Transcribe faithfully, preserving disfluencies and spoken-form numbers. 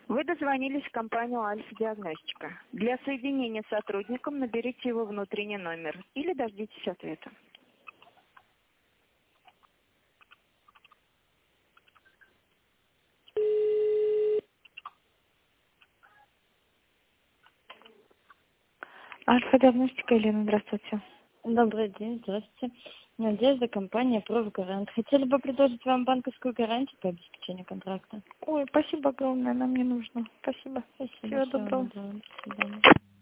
Вы дозвонились в компанию «Альфа-диагностика». Для соединения с сотрудником наберите его внутренний номер или дождитесь ответа. Альфа-диагностика, Елена, здравствуйте. Добрый день, здравствуйте. Надежда, компания «Профгарант». Хотели бы предложить вам банковскую гарантию по обеспечению контракта. Ой, спасибо огромное, нам не нужно. Спасибо. Спасибо, Всего всего доброго. доброго. До свидания.